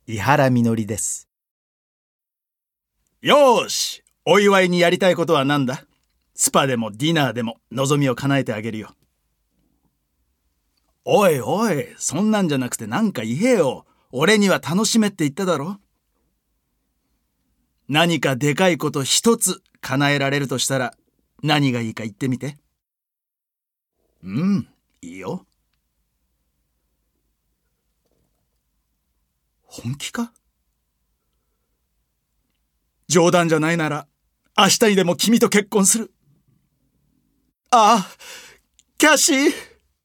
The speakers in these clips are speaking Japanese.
伊原みのりです。 よーし、お祝いにやりたいことは何だ？スパでもディナーでも望みを叶えてあげるよ。おいおい、そんなんじゃなくてなんか言えよ。俺には楽しめって言っただろ。何かでかいこと一つ叶えられるとしたら何がいいか言ってみて。いいよ。本気か？冗談じゃないなら明日にでも君と結婚する。ああ、キャシー。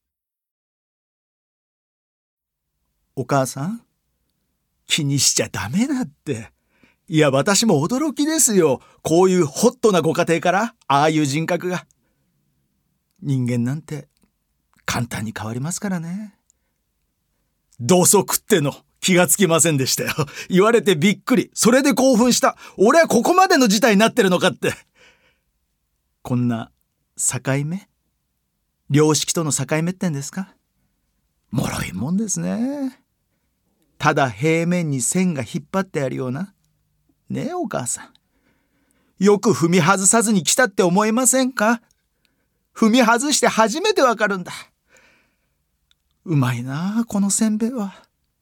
お母さん、気にしちゃダメだって。いや、私も驚きですよ。こういうホットなご家庭からああいう人格が。人間なんて簡単に変わりますからね。 土足っての気がつきませんでしたよ。言われてびっくり。それで興奮した。俺はここまでの事態になってるのかって。 こんな境目？良識との境目ってんですか？もろいもんですね。ただ平面に線が引っ張ってあるような。ねえお母さん。よく踏み外さずに来たって思いませんか？踏み外して初めてわかるんだ。うまいなあ、このせんべいは。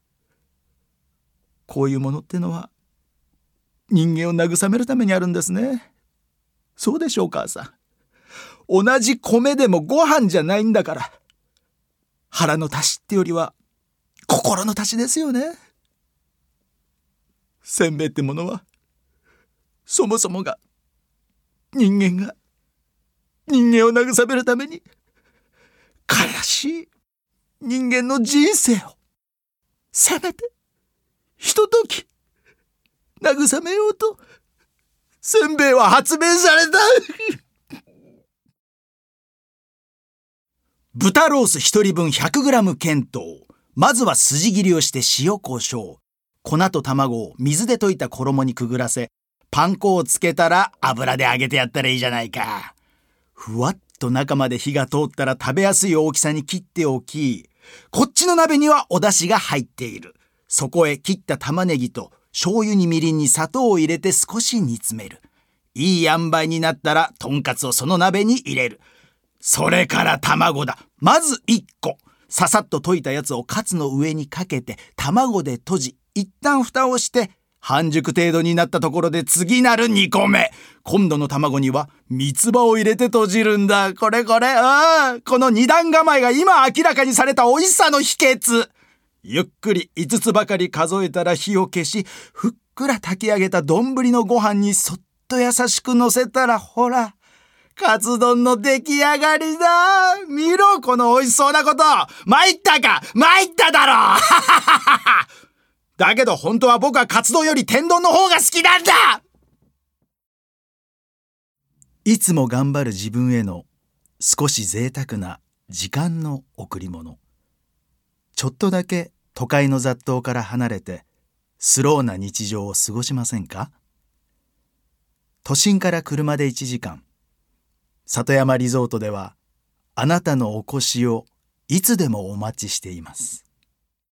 こういうものってのは人間を慰めるためにあるんですね。そうでしょう、お母さん。同じ米でもご飯じゃないんだから。腹の足しってよりは心の足しですよね。せんべいってものはそもそもが人間を慰めるために悲しい人間の人生をせめてひととき慰めようとせんべいは発明された。 豚ロース1人分 100g 検討。まずは筋切りをして塩コショウ、粉と卵を水で溶いた衣にくぐらせ、パン粉をつけたら油で揚げてやったらいいじゃないか。ふわっと中まで火が通ったら食べやすい大きさに切っておき、こっちの鍋にはお出汁が入っている。そこへ切った玉ねぎと醤油にみりんに砂糖を入れて少し煮詰める。いい塩梅になったらとんかつをその鍋に入れる。それから卵だ。まず1個。ささっと溶いたやつをカツの上にかけて卵で閉じ、一旦蓋をして半熟程度になったところで次なる2個目。今度の卵には三つ葉を入れて閉じるんだ。これ。この二段構えが今明らかにされた美味しさの秘訣。ゆっくり5つばかり数えたら火を消し、ふっくら炊き上げた丼のご飯にそっと優しく乗せたら、ほら、カツ丼の出来上がりだ。見ろ、この美味しそうなこと。参ったか。参っただろ。だけど本当は僕はカツ丼より天丼の方が好きなんだ。 いつも頑張る自分への少し贅沢な時間の贈り物。ちょっとだけ都会の雑踏から離れてスローな日常を過ごしませんか？都心から車で1時間。里山リゾートではあなたのお越しをいつでもお待ちしています。